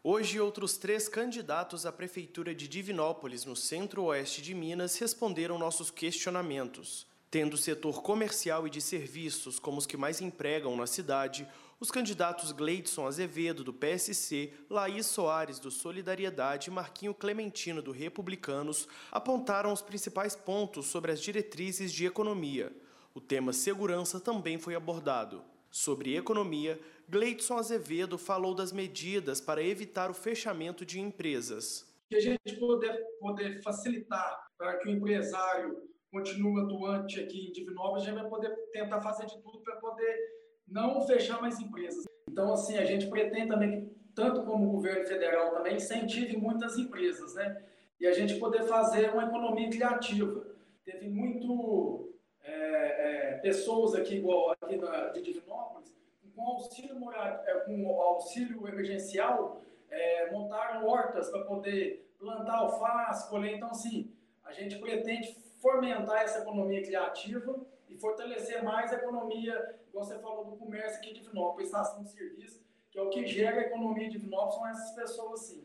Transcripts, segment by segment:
Hoje, outros 3 candidatos à Prefeitura de Divinópolis, no centro-oeste de Minas, responderam nossos questionamentos. Tendo o setor comercial e de serviços como os que mais empregam na cidade, os candidatos Gleidson Azevedo, do PSC, Laís Soares, do Solidariedade e Marquinho Clementino, do Republicanos, apontaram os principais pontos sobre as diretrizes de economia. O tema segurança também foi abordado. Sobre economia, Gleidson Azevedo falou das medidas para evitar o fechamento de empresas. Que a gente poder facilitar para que o empresário continue atuante aqui em Divinópolis, a gente vai poder tentar fazer de tudo para poder não fechar mais empresas. Então, assim, a gente pretende também que, tanto como o governo federal também, incentive muitas empresas, né? E a gente poder fazer uma economia criativa. Teve muito pessoas aqui, igual aqui de Divinópolis, com auxílio emergencial, montaram hortas para poder plantar alface, colher. Então, assim, a gente pretende fomentar essa economia criativa e fortalecer mais a economia, igual você falou, do comércio aqui de Divinópolis, prestação de serviço, que é o que gera a economia de Divinópolis, são essas pessoas assim.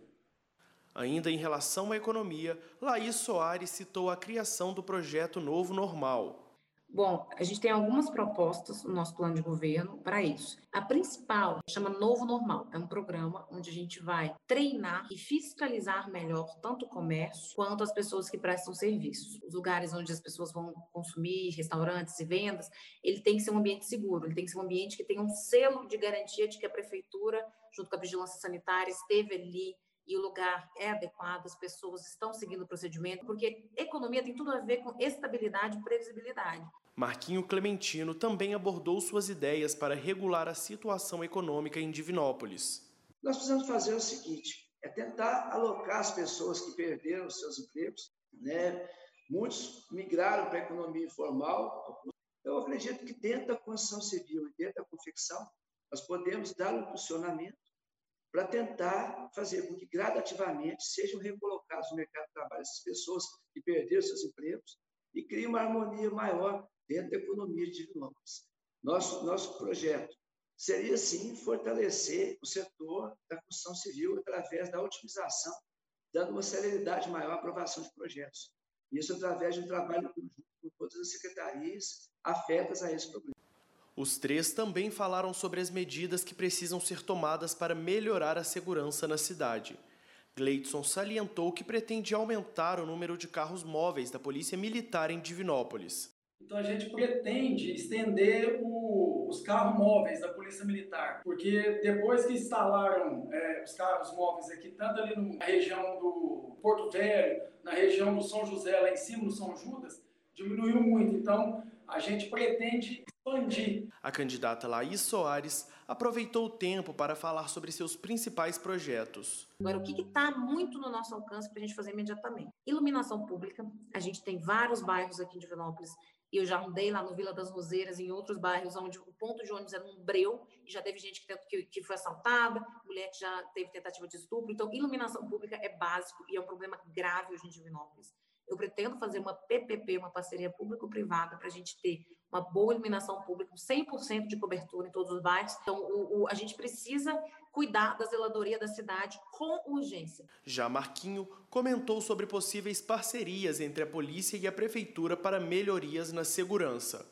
Ainda em relação à economia, Laís Soares citou a criação do projeto Novo Normal. Bom, a gente tem algumas propostas no nosso plano de governo para isso. A principal chama Novo Normal. É um programa onde a gente vai treinar e fiscalizar melhor tanto o comércio quanto as pessoas que prestam serviços. Os lugares onde as pessoas vão consumir, restaurantes e vendas, ele tem que ser um ambiente seguro, ele tem que ser um ambiente que tenha um selo de garantia de que a prefeitura, junto com a vigilância sanitária, esteve ali e o lugar é adequado, as pessoas estão seguindo o procedimento, porque economia tem tudo a ver com estabilidade e previsibilidade. Marquinho Clementino também abordou suas ideias para regular a situação econômica em Divinópolis. Nós precisamos fazer o seguinte, tentar alocar as pessoas que perderam seus empregos, né? Muitos migraram para a economia informal. Eu acredito que dentro da construção civil e dentro da confecção, nós podemos dar um funcionamento para tentar fazer com que gradativamente sejam recolocados no mercado de trabalho essas pessoas que perderam seus empregos e criem uma harmonia maior dentro da economia de Divinópolis. Nosso projeto seria, sim, fortalecer o setor da construção civil através da otimização, dando uma celeridade maior à aprovação de projetos. Isso através de um trabalho conjunto com todas as secretarias afetas a esse problema. Os 3 também falaram sobre as medidas que precisam ser tomadas para melhorar a segurança na cidade. Gleidson salientou que pretende aumentar o número de carros móveis da Polícia Militar em Divinópolis. Então a gente pretende estender os carros móveis da Polícia Militar, porque depois que instalaram os carros móveis aqui, tanto ali na região do Porto Velho, na região do São José, lá em cima do São Judas, diminuiu muito. Então a gente pretende expandir. A candidata Laís Soares aproveitou o tempo para falar sobre seus principais projetos. Agora, o que está muito no nosso alcance para a gente fazer imediatamente? Iluminação pública. A gente tem vários bairros aqui em Divinópolis, e eu já andei lá no Vila das Roseiras, em outros bairros onde o ponto de ônibus era um breu, e já teve gente que foi assaltada, mulher que já teve tentativa de estupro. Então, iluminação pública é básico e é um problema grave hoje em Divinópolis. Eu pretendo fazer uma PPP, uma parceria público-privada, para a gente ter uma boa iluminação pública, 100% de cobertura em todos os bairros. Então, a gente precisa cuidar da zeladoria da cidade com urgência. Já Marquinho comentou sobre possíveis parcerias entre a polícia e a prefeitura para melhorias na segurança.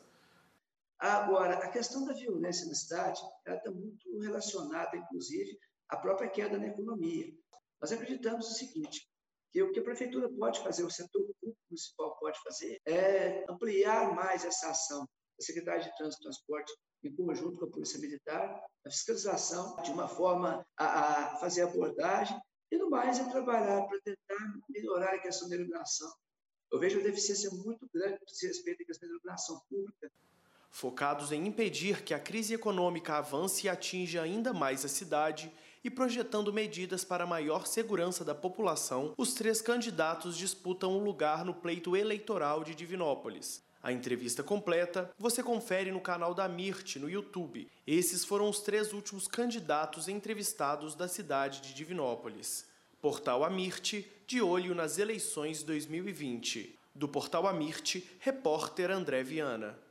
Agora, a questão da violência na cidade está muito relacionada, inclusive, à própria queda na economia. Nós acreditamos o seguinte, que o que a prefeitura pode fazer, o setor público municipal pode fazer, é ampliar mais essa ação da Secretaria de Trânsito e Transporte, em conjunto com a Polícia Militar, a fiscalização, de uma forma a fazer abordagem, e no mais é trabalhar para tentar melhorar a questão da iluminação. Eu vejo uma deficiência muito grande no que diz respeito à questão da iluminação pública. Focados em impedir que a crise econômica avance e atinja ainda mais a cidade e projetando medidas para maior segurança da população, os 3 candidatos disputam um lugar no pleito eleitoral de Divinópolis. A entrevista completa você confere no canal da Mirte no YouTube. Esses foram os 3 últimos candidatos entrevistados da cidade de Divinópolis. Portal Amirte, de olho nas eleições 2020. Do Portal Amirte, repórter André Viana.